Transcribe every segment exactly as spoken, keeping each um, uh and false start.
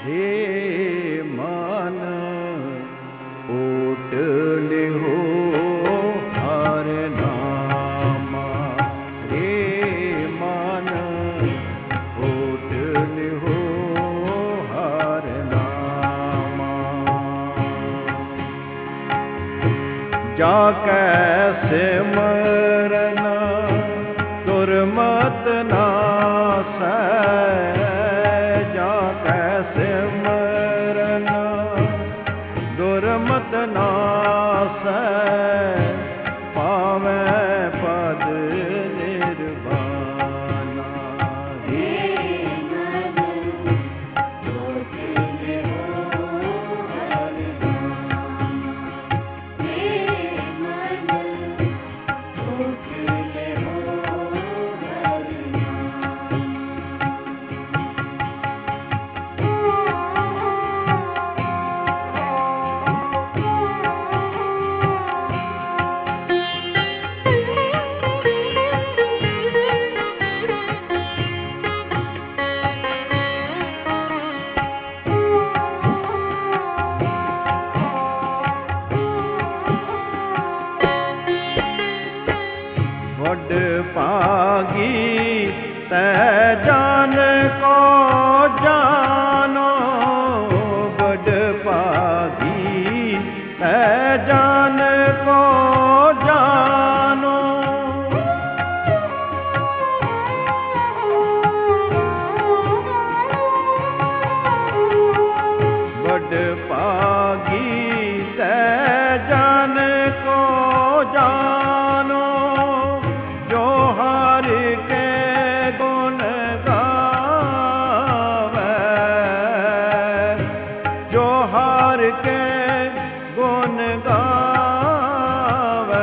हे मन ओट लिहो हर नामा, हे मन ओट लिहो हर नामा। जाकै सिमरन दुर्मत नासै, जाकै सिमरन दुर्मत नासै, पावै पद निर्वाणा। हे मन ओट लिहो हर नामा, हे मन ओट लिहो हर नामा। वड पागी तै जान को जानो, वड पागी तै जान को जानो। वड पागी तै जान को जानो, जो हर के गुण गावे, जो हर के गुण गावे।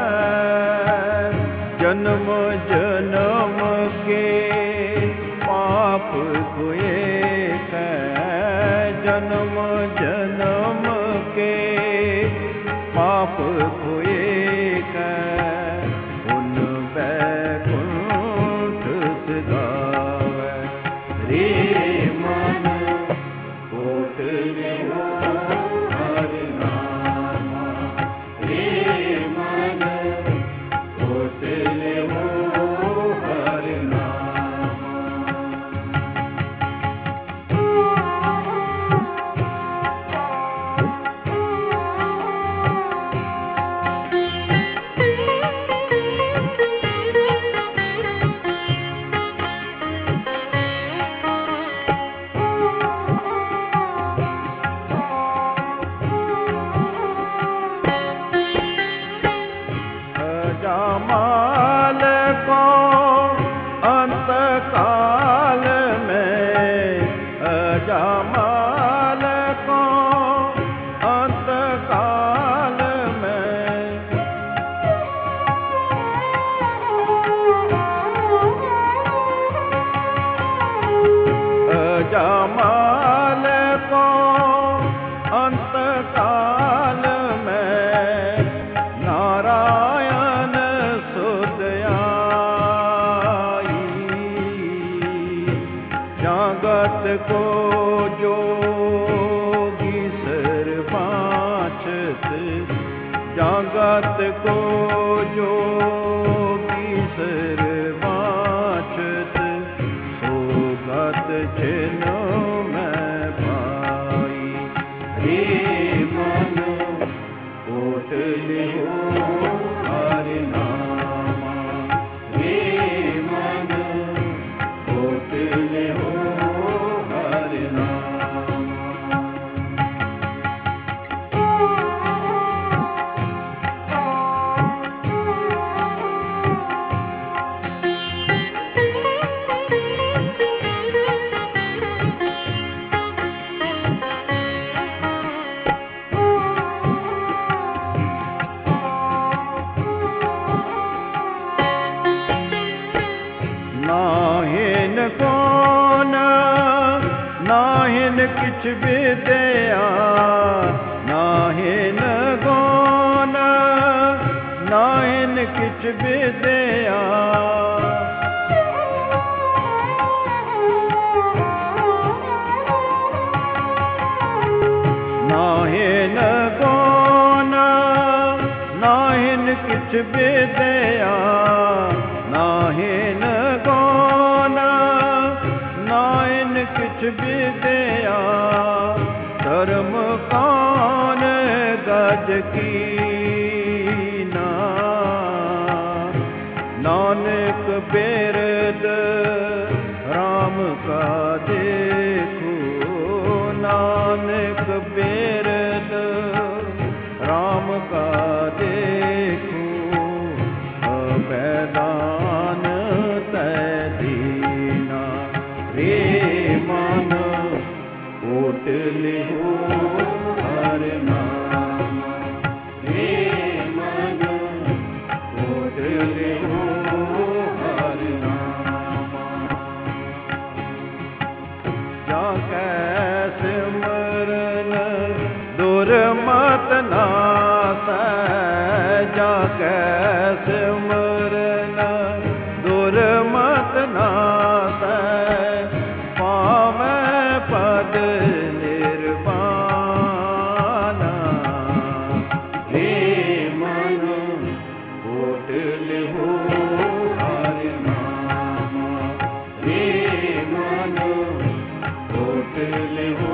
जन्म जन्म के पाप हुए कै, जन्म जन्म के पाप हुए कै, उन बैकुंठ सिधावे। रे मन ओट लिहो हर नामा, रे मन ओट लिहो हर नामा। अजामाल को अंत काल में, अजामाल को अंत काल में। अजामाल को अंत काल में, नारायण सुध आई। जागत को जोगी सर्वांचत, जागत को जोगी सर्वांचत, सोगत जिनो मैं पाई। हे मन ओट लिहो हर नामा, हे मन ओट लिहो हर नामा। नाहिन कौन नाहिन किछ विद्या, नाहिन कौन नाहिन किछ विद्या। किछ विद्या नाहिन गौन नाहिन किछ विद्या धर्म कान गज कीना नानक बिरद राम का देखो नानक बिरद राम का देखो अभयदान तै दीना रे मन कोट लिहो हर नाम रे मन कोट लिहो हर नाम जाकै सिमरन दुर्मत नासै जाकै सिमरन दुर्मत नासै पावै पद निर्वाण हे मन कोट लिहो हर नाम हे मन कोट लिहो